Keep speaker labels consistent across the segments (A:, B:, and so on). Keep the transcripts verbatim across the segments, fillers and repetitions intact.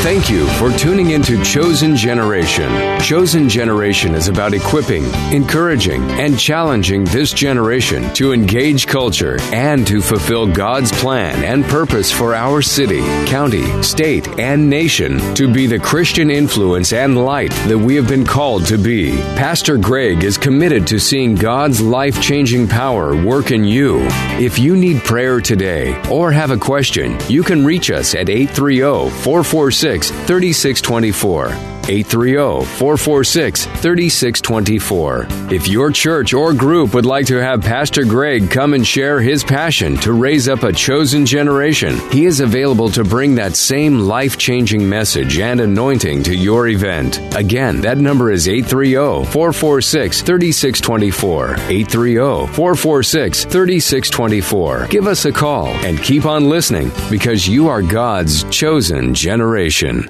A: Thank you for tuning into Chosen Generation. Chosen Generation is about equipping, encouraging, and challenging this generation to engage culture and to fulfill God's plan and purpose for our city, county, state, and nation to be the Christian influence and light that we have been called to be. Pastor Greg is committed to seeing God's life-changing power work in you. If you need prayer today or have a question, you can reach us at eight three zero, four four six, three six two four. eight three zero, four four six, three six two four. If your church or group would like to have Pastor Greg come and share his passion to raise up a chosen generation, he is available to bring that same life-changing message and anointing to your event. Again, that number is eight three zero, four four six, three six two four. eight three zero, four four six, three six two four. Give us a call and keep on listening because you are God's chosen generation.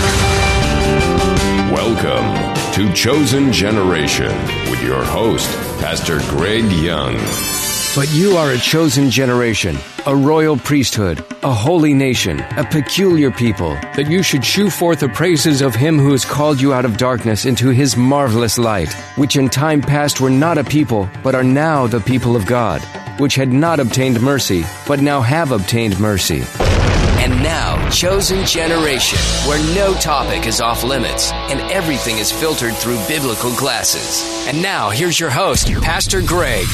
A: Welcome to Chosen Generation with your host, Pastor Greg Young. But you are a chosen generation, a royal priesthood, a holy nation, a peculiar people, that you should shew forth the praises of him who has called you out of darkness into his marvelous light, which in time past were not a people, but are now the people of God, which had not obtained mercy, but now have obtained mercy.
B: And now, Chosen Generation, where no topic is off limits and everything is filtered through biblical glasses. And now, here's your host, Pastor Greg.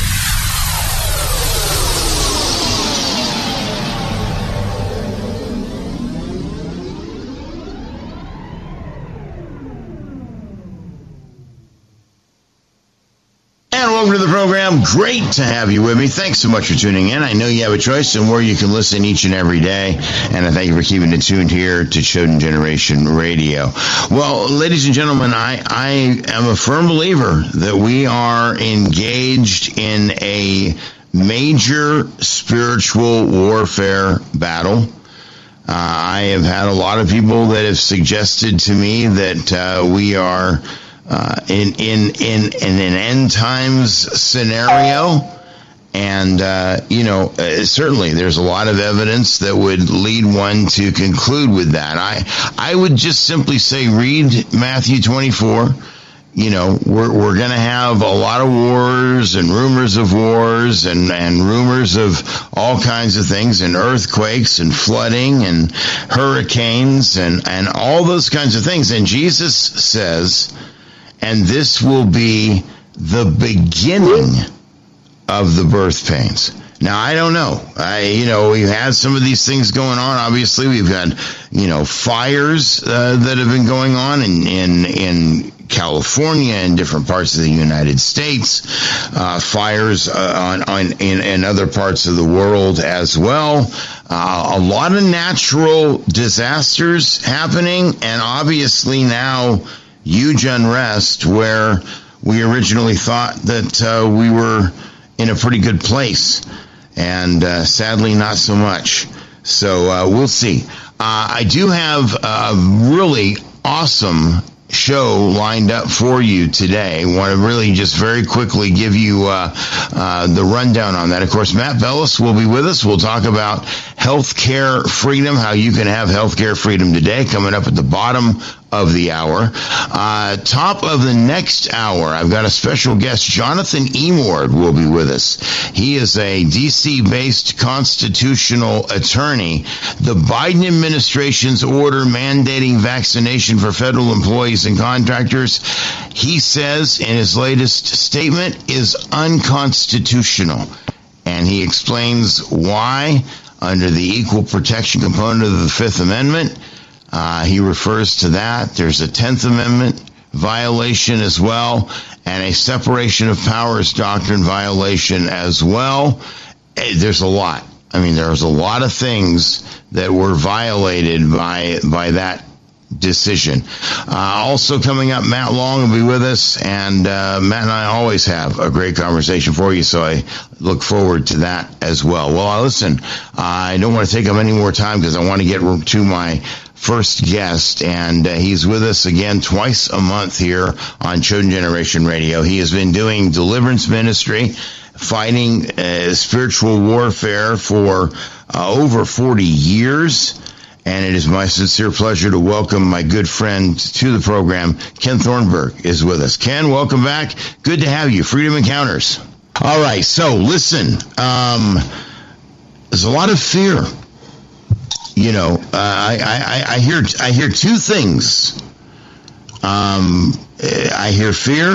C: Welcome to the program. Great to have you with me. Thanks so much for tuning in. I know you have a choice in where you can listen each and every day, and I thank you for keeping it tuned here to Chosen Generation Radio. Well, ladies and gentlemen, I, I am a firm believer that we are engaged in a major spiritual warfare battle. Uh, I have had a lot of people that have suggested to me that uh, we are Uh, in, in, in, in an end times scenario. And, uh, you know, uh, certainly there's a lot of evidence that would lead one to conclude with that. I, I would just simply say, read Matthew twenty-four. You know, we're, we're going to have a lot of wars and rumors of wars and, and rumors of all kinds of things and earthquakes and flooding and hurricanes and, and all those kinds of things. And Jesus says, and this will be the beginning of the birth pains. Now, I don't know. I, you know, we've had some of these things going on. Obviously, we've had, you know, fires uh, that have been going on in, in, in California and different parts of the United States, uh, fires uh, on, on in, in other parts of the world as well. Uh, a lot of natural disasters happening, and obviously now huge unrest where we originally thought that uh, we were in a pretty good place, and uh, sadly not so much. So uh, we'll see. Uh, I do have a really awesome show lined up for you today. I want to really just very quickly give you uh, uh, the rundown on that. Of course, Matt Bellis will be with us. We'll talk about healthcare freedom, how you can have healthcare freedom today, coming up at the bottom of the hour. Uh, top of the next hour, I've got a special guest. Jonathan Emord will be with us. He is a D C-based constitutional attorney. The Biden administration's order mandating vaccination for federal employees and contractors, he says in his latest statement, is unconstitutional. And he explains why under the equal protection component of the Fifth Amendment. Uh, he refers to that. There's a Tenth Amendment violation as well, and a separation of powers doctrine violation as well. There's a lot. I mean, there's a lot of things that were violated by by that decision. Uh, also coming up, Matt Long will be with us, and uh, Matt and I always have a great conversation for you, so I look forward to that as well. Well, listen, I don't want to take up any more time because I want to get to my first guest, and uh, he's with us again twice a month here on Chosen Generation Radio. He has been doing deliverance ministry, fighting uh, spiritual warfare for uh, over forty years. And it is my sincere pleasure to welcome my good friend to the program. Ken Thornburg is with us. Ken, welcome back. Good to have you. Freedom Encounters. All right, so listen, um, there's a lot of fear. You know, uh, I, I, I hear I hear two things. Um, I hear fear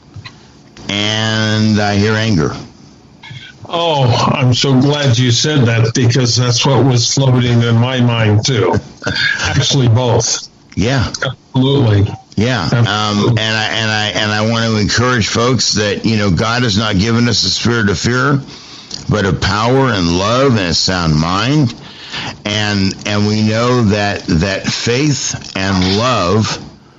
C: and I hear anger.
D: Oh, I'm so glad you said that, because that's what was floating in my mind too. Actually, both.
C: Yeah,
D: absolutely.
C: Yeah, um, and I and I and I want to encourage folks that, you know, God has not given us a spirit of fear, but of power and love and a sound mind, and and we know that that faith and love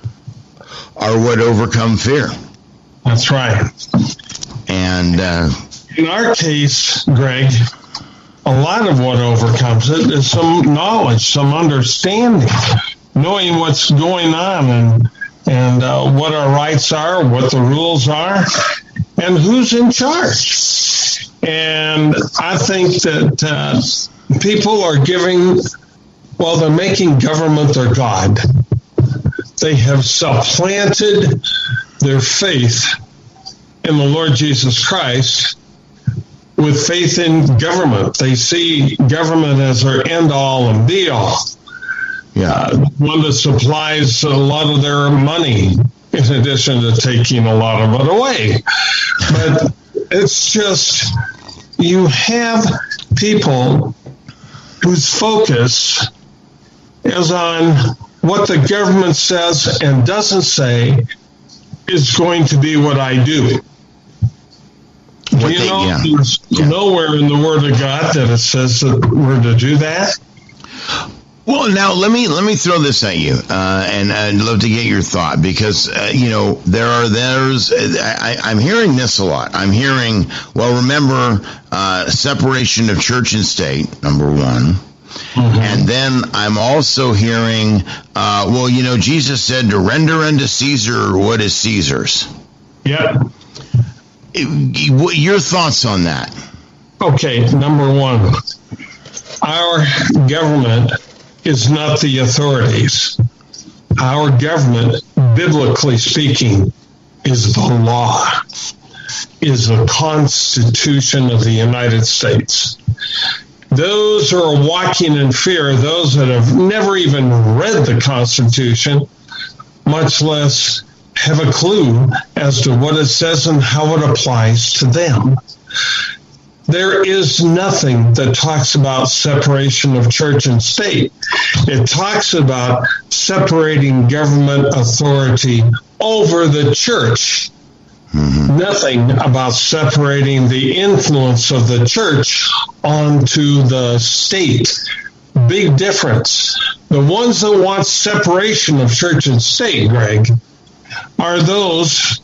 C: are what overcome fear.
D: That's right.
C: And uh,
D: in our case, Greg, a lot of what overcomes it is some knowledge, some understanding, knowing what's going on and and uh, what our rights are, what the rules are, and who's in charge. And I think that uh, people are giving, well, they're making government their God. They have supplanted their faith in the Lord Jesus Christ with faith in government. They see government as their end-all and be-all. Yeah, uh, one that supplies a lot of their money, in addition to taking a lot of it away. But it's just, you have people whose focus is on what the government says and doesn't say is going to be what I do. Do you they, know, yeah. there's yeah. nowhere in the Word of God that it says that we're to do that?
C: Well, now let me let me throw this at you, uh, and I'd love to get your thought, because uh, you know there are there's I, I'm hearing this a lot. I'm hearing, well, remember uh, separation of church and state, number one, mm-hmm. and then I'm also hearing, uh, well, you know, Jesus said to render unto Caesar what is Caesar's.
D: Yeah.
C: Your thoughts on that?
D: Okay, number one, our government is not the authorities. Our government, biblically speaking, is the law, is the Constitution of the United States. Those who are walking in fear, those that have never even read the Constitution, much less have a clue as to what it says and how it applies to them. There is nothing that talks about separation of church and state. It talks about separating government authority over the church. Mm-hmm. Nothing about separating the influence of the church onto the state. Big difference. The ones that want separation of church and state, Greg, are those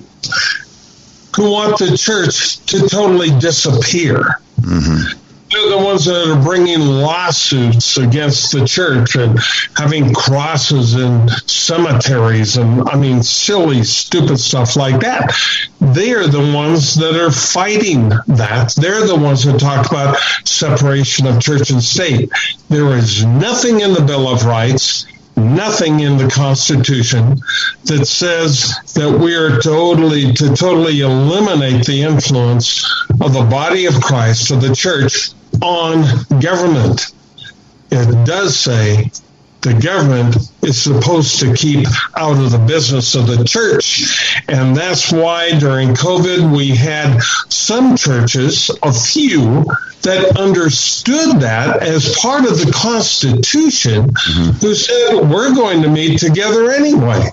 D: who want the church to totally disappear. Mm-hmm. They're the ones that are bringing lawsuits against the church and having crosses in cemeteries and, I mean, silly, stupid stuff like that. They are the ones that are fighting that. They're the ones that talk about separation of church and state. There is nothing in the Bill of Rights, nothing in the Constitution that says that we are totally to totally eliminate the influence of the body of Christ, of the church, on government. It does say the government is supposed to keep out of the business of the church. And that's why during COVID we had some churches, a few, that understood that as part of the Constitution, mm-hmm. who said, we're going to meet together anyway.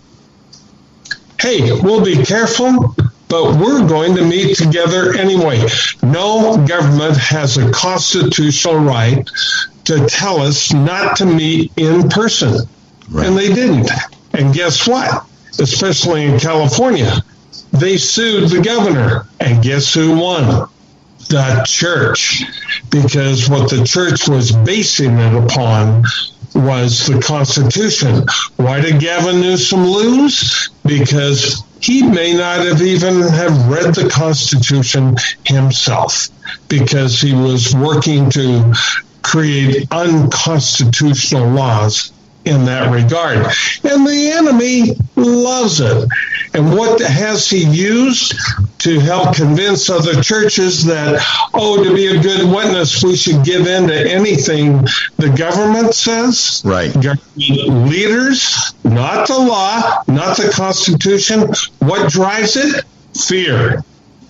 D: Hey, we'll be careful, but we're going to meet together anyway. No government has a constitutional right to tell us not to meet in person. Right. And they didn't. And guess what? Especially in California, they sued the governor. And guess who won? The church. Because what the church was basing it upon was the Constitution. Why did Gavin Newsom lose? Because he may not have even have read the Constitution himself, because he was working to create unconstitutional laws in that regard. And the enemy loves it. And what has he used to help convince other churches that, oh, to be a good witness, we should give in to anything the government says?
C: Right.
D: Government leaders, not the law, not the Constitution. What drives it? Fear.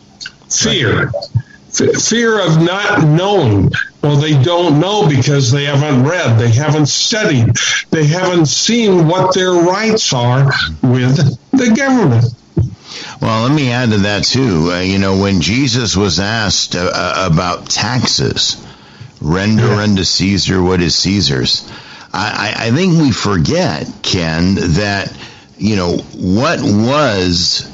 D: Fear. Right. Fear of not knowing. Well, they don't know because they haven't read, they haven't studied, they haven't seen what their rights are with the government.
C: Well, let me add to that, too. Uh, you know, when Jesus was asked uh, about taxes, render yeah. unto Caesar what is Caesar's, I, I think we forget, Ken, that, you know, what was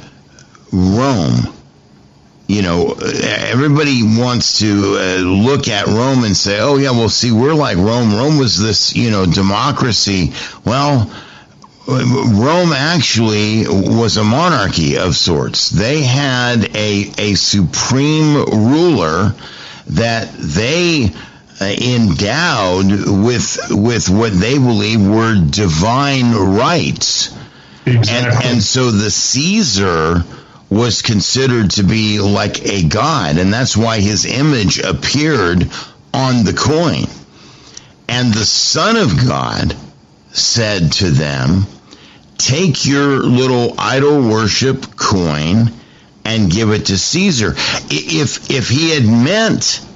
C: Rome? You know, everybody wants to uh, look at Rome and say, oh, yeah, well, see, we're like Rome. Rome was this, you know, democracy. Well, Rome actually was a monarchy of sorts. They had a, a supreme ruler that they uh, endowed with, with what they believed were divine rights. Exactly. And, and so the Caesar was considered to be like a god, and that's why his image appeared on the coin. And the Son of God said to them, take your little idol worship coin and give it to Caesar. If if he had meant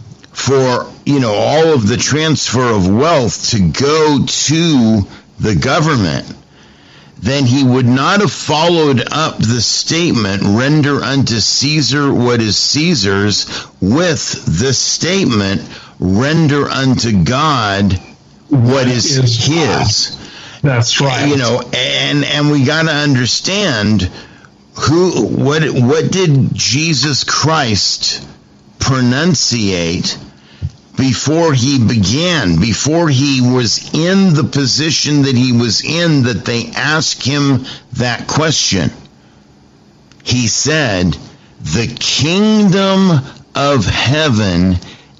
C: for, you know, all of the transfer of wealth to go to the government, then he would not have followed up the statement, render unto Caesar what is Caesar's, with the statement, render unto God what is, is his.
D: That's right.
C: You know, and, and we got to understand who, what, what did Jesus Christ pronunciate before he began, before he was in the position that he was in, that they asked him that question? He said, the kingdom of heaven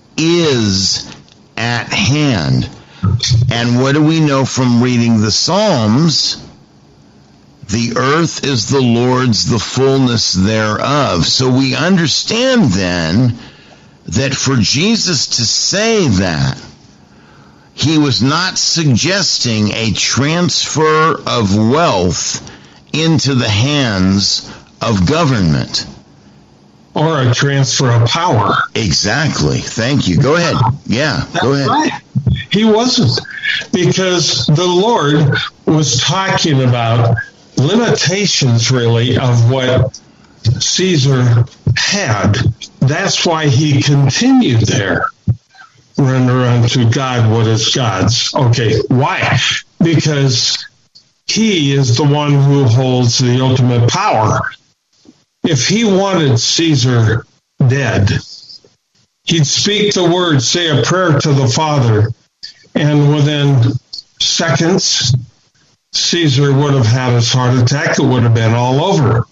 C: is at hand. And what do we know from reading the Psalms? The earth is the Lord's, the fullness thereof. So we understand then that for Jesus to say that, he was not suggesting a transfer of wealth into the hands of government.
D: Or a transfer of power.
C: Exactly. Thank you. Go ahead. Yeah,
D: That's
C: go ahead.
D: Right. He wasn't. Because the Lord was talking about limitations, really, of what Caesar had. That's why he continued there. Render unto God what is God's. Okay, why? Because he is the one who holds the ultimate power. If he wanted Caesar dead, he'd speak the word, say a prayer to the Father, and within seconds, Caesar would have had his heart attack. It would have been all over.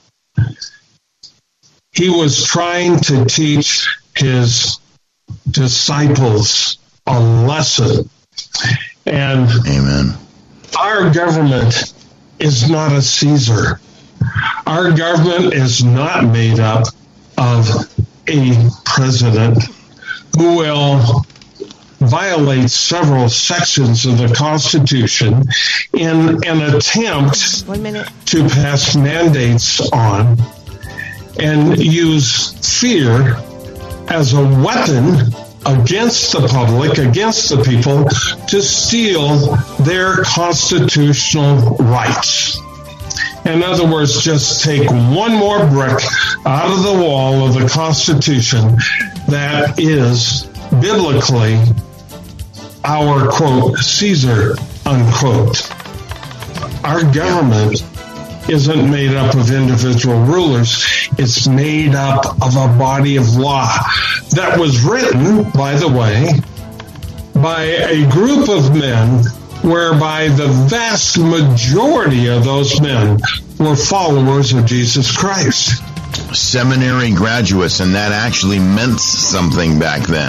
D: He was trying to teach his disciples a lesson. And
C: Amen.
D: Our government is not a Caesar. Our government is not made up of a president who will violate several sections of the Constitution in an attempt
E: One minute.
D: to pass mandates on and use fear as a weapon against the public, against the people, to steal their constitutional rights. In other words, just take one more brick out of the wall of the Constitution that is biblically our, quote, Caesar, unquote. Our government isn't made up of individual rulers. It's made up of a body of law that was written, by the way, by a group of men whereby the vast majority of those men were followers of Jesus Christ.
C: Seminary graduates, and that actually meant something back then.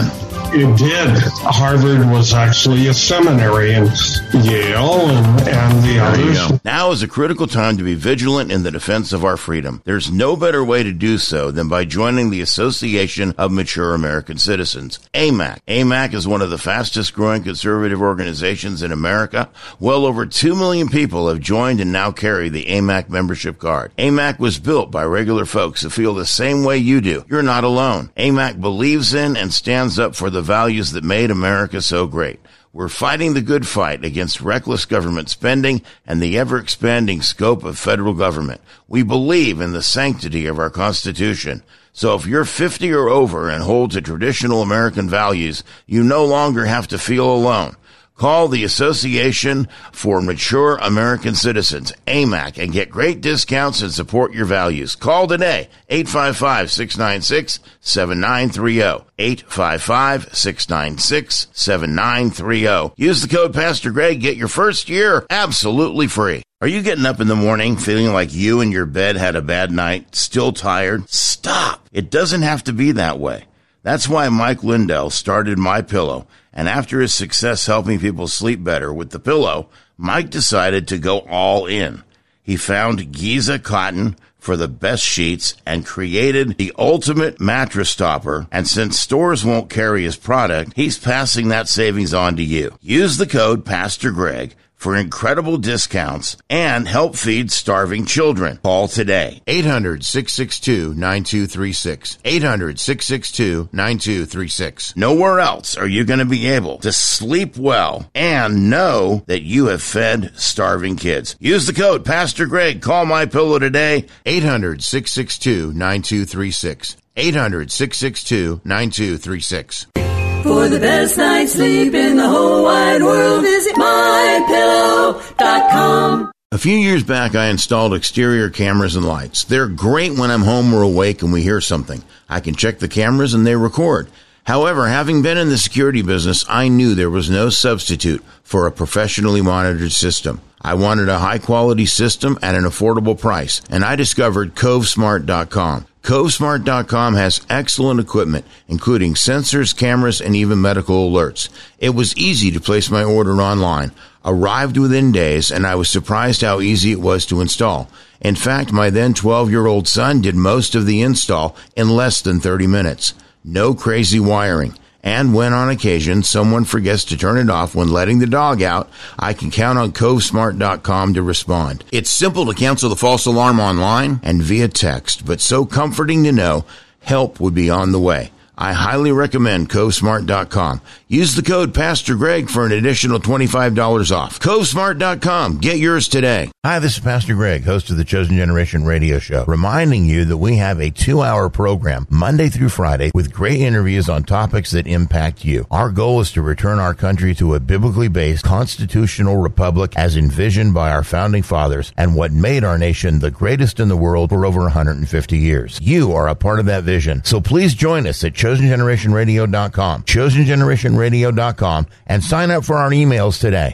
D: It did. Harvard was actually a seminary, and Yale and, and the others.
C: Now is a critical time to be vigilant in the defense of our freedom. There's no better way to do so than by joining the Association of Mature American Citizens, A M A C. A M A C is one of the fastest growing conservative organizations in America. Well over two million people have joined and now carry the A M A C membership card. A M A C was built by regular folks who feel the same way you do. You're not alone. A M A C believes in and stands up for the values that made America so great. We're fighting the good fight against reckless government spending and the ever-expanding scope of federal government. We believe in the sanctity of our Constitution. So if you're fifty or over and hold to traditional American values, you no longer have to feel alone. Call the Association for Mature American Citizens, A M A C, and get great discounts and support your values. Call today, eight five five, six nine six, seven nine three zero, eight five five, six nine six, seven nine three zero. Use the code Pastor Greg, get your first year absolutely free. Are you getting up in the morning feeling like you and your bed had a bad night, still tired? Stop. It doesn't have to be that way. That's why Mike Lindell started MyPillow. And after his success helping people sleep better with the pillow, Mike decided to go all in. He found Giza cotton for the best sheets and created the ultimate mattress topper. And since stores won't carry his product, he's passing that savings on to you. Use the code Pastor Greg for incredible discounts and help feed starving children. Call today. eight hundred, six six two, nine two three six. eight hundred, six six two, nine two three six. Nowhere else are you going to be able to sleep well and know that you have fed starving kids. Use the code Pastor Greg. Call MyPillow today. eight hundred, six six two, nine two three six. eight hundred, six six two, nine two three six.
E: For the best night's sleep in the whole wide world, visit my pillow dot com.
C: A few years back, I installed exterior cameras and lights. They're great when I'm home or awake and we hear something. I can check the cameras and they record. However, having been in the security business, I knew there was no substitute for a professionally monitored system. I wanted a high-quality system at an affordable price, and I discovered Cove Smart dot com. Cove Smart dot com has excellent equipment, including sensors, cameras, and even medical alerts. It was easy to place my order online, arrived within days, and I was surprised how easy it was to install. In fact, my then twelve-year-old son did most of the install in less than thirty minutes. No crazy wiring. And when on occasion someone forgets to turn it off when letting the dog out, I can count on Cove Smart dot com to respond. It's simple to cancel the false alarm online and via text, but so comforting to know help would be on the way. I highly recommend Cove Smart dot com. Use the code Pastor Greg for an additional twenty-five dollars off. Cove Smart dot com. Get yours today. Hi, this is Pastor Greg, host of the Chosen Generation radio show, reminding you that we have a two-hour program Monday through Friday with great interviews on topics that impact you. Our goal is to return our country to a biblically based constitutional republic as envisioned by our founding fathers and what made our nation the greatest in the world for over one hundred fifty years. You are a part of that vision, so please join us at Chosen Generation Radio dot com, Chosen Generation Radio dot com, and sign up for our emails today.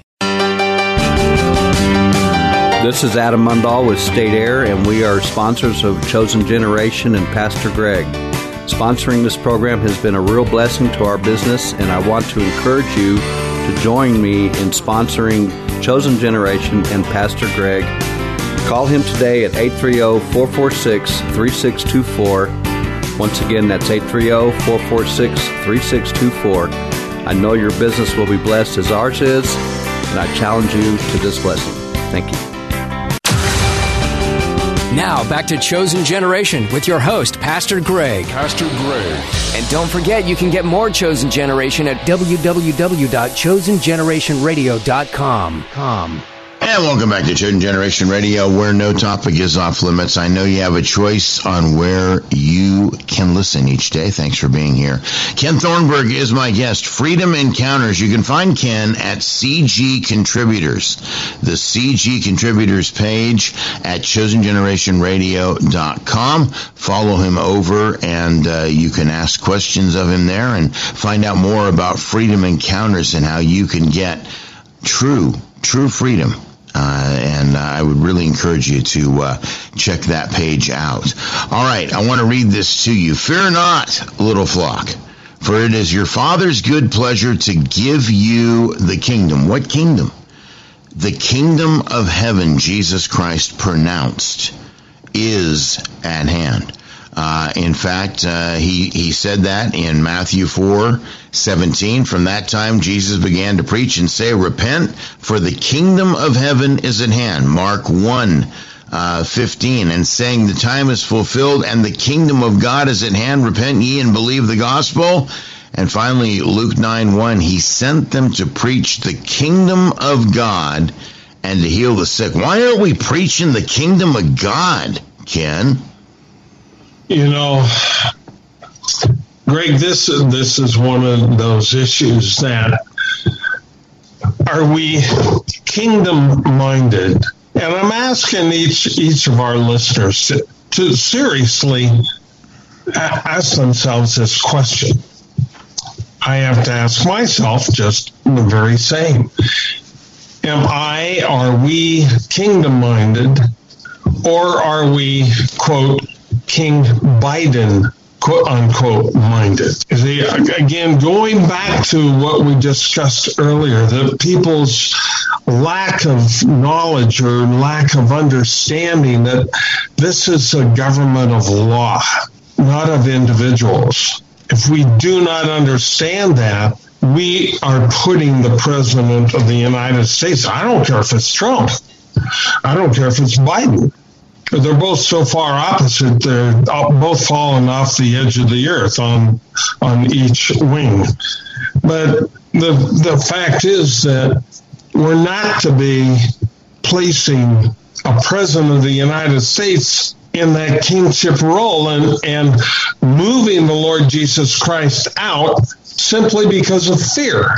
F: This is Adam Mundahl with State Air, and we are sponsors of Chosen Generation and Pastor Greg. Sponsoring this program has been a real blessing to our business, and I want to encourage you to join me in sponsoring Chosen Generation and Pastor Greg. Call him today at eight three zero, four four six, three six two four. Once again, that's eight three zero, four four six, three six two four. I know your business will be blessed as ours is, and I challenge you to this blessing. Thank you.
B: Now, back to Chosen Generation with your host, Pastor Greg.
G: Pastor Greg.
B: And don't forget, you can get more Chosen Generation at w w w dot chosen generation radio dot com. Com.
C: And welcome back to Chosen Generation Radio, where no topic is off limits. I know you have a choice on where you can listen each day. Thanks for being here. Ken Thornburg is my guest. Freedom Encounters. You can find Ken at C G Contributors, the C G Contributors page at chosen generation radio dot com. Follow him over, and uh, you can ask questions of him there and find out more about Freedom Encounters and how you can get true, true freedom. Uh, and uh, I would really encourage you to uh, check that page out. All right, I want to read this to you. Fear not, little flock, For it is your Father's good pleasure to give you the kingdom. What kingdom? The kingdom of heaven, Jesus Christ pronounced, is at hand. Uh, in fact, uh, he, he said that in Matthew four seventeen. From that time, Jesus began to preach and say, repent, for the kingdom of heaven is at hand. Mark one fifteen, and saying, the time is fulfilled and the kingdom of God is at hand. Repent ye and believe the gospel. And finally, Luke nine one, he sent them to preach the kingdom of God and to heal the sick. Why aren't we preaching the kingdom of God, Ken?
D: You know, Greg, this this is one of those issues that, are we kingdom-minded? And I'm asking each each of our listeners to, to seriously ask themselves this question. I have to ask myself just the very same. Am I, are we kingdom-minded, or are we, quote, King Biden, quote unquote, minded? Again, going back to what we discussed earlier, the people's lack of knowledge or lack of understanding that this is a government of law, not of individuals. If we do not understand that, we are putting the president of the United States, I don't care if it's Trump, I don't care if it's Biden, they're both so far opposite, they're both falling off the edge of the earth on on each wing. But the the fact is that we're not to be placing a president of the United States in that kingship role and, and moving the Lord Jesus Christ out simply because of fear.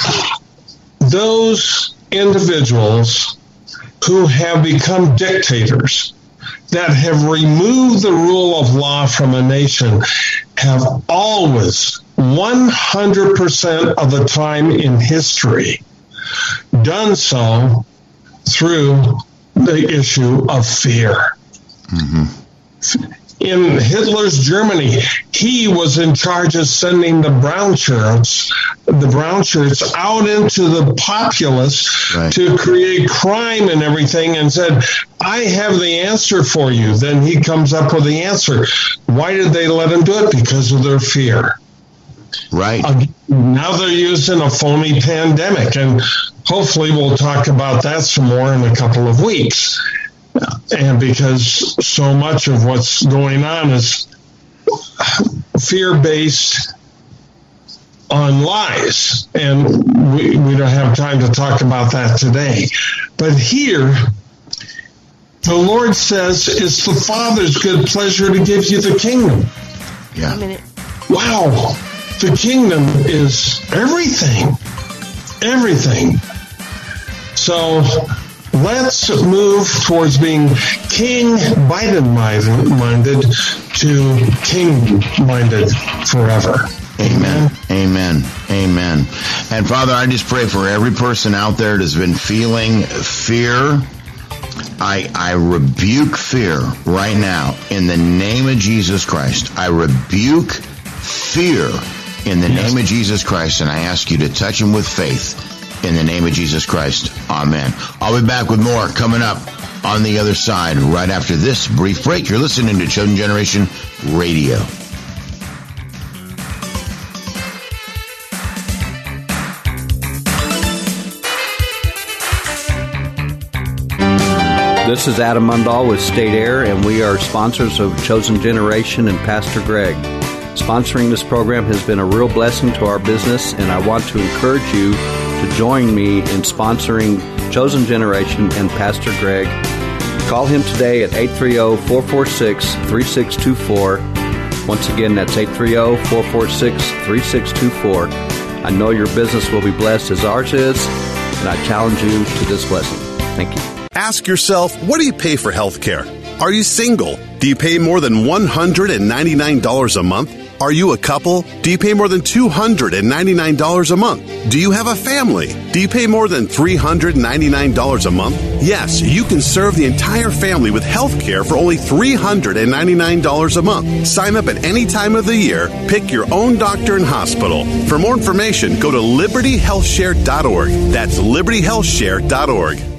D: Those individuals who have become dictators, that have removed the rule of law from a nation, have always, one hundred percent of the time in history, done so through the issue of fear. Mm-hmm. In Hitler's Germany, he was in charge of sending the brown shirts, the brown shirts out into the populace right. to create crime and everything, and said, I have the answer for you. Then he comes up with the answer. Why did they let him do it? Because of their fear.
C: Right.
D: Uh, now they're using a phony pandemic, and hopefully we'll talk about that some more in a couple of weeks. And because so much of what's going on is fear-based on lies, and we, we don't have time to talk about that today. But here, the Lord says, it's the Father's good pleasure to give you the kingdom.
C: Yeah.
D: Wow. The kingdom is everything. Everything. So let's move towards being King Biden-minded to King-minded forever.
C: Amen. Amen. Amen. And Father, I just pray for every person out there that's been feeling fear. I, I rebuke fear right now in the name of Jesus Christ. I rebuke fear in the yes. name of Jesus Christ, and I ask you to touch them with faith. In the name of Jesus Christ. Amen. I'll be back with more coming up on the other side right after this brief break. You're listening to Chosen Generation Radio.
F: This is Adam Mundahl with State Air, and we are sponsors of Chosen Generation and Pastor Greg. Sponsoring this program has been a real blessing to our business, and I want to encourage you to join me in sponsoring Chosen Generation and Pastor Greg. Call him today at eight three zero, four four six, three six two four. Once again, that's eight three zero, four four six, three six two four. I know your business will be blessed as ours is, and I challenge you to this blessing. Thank you.
G: Ask yourself, what do you pay for health care? Are you single? Do you pay more than one hundred ninety-nine dollars a month? Are you a couple? Do you pay more than two hundred ninety-nine dollars a month? Do you have a family? Do you pay more than three hundred ninety-nine dollars a month? Yes, you can serve the entire family with health care for only three hundred ninety-nine dollars a month. Sign up at any time of the year. Pick your own doctor and hospital. For more information, go to liberty health share dot org. That's liberty health share dot org.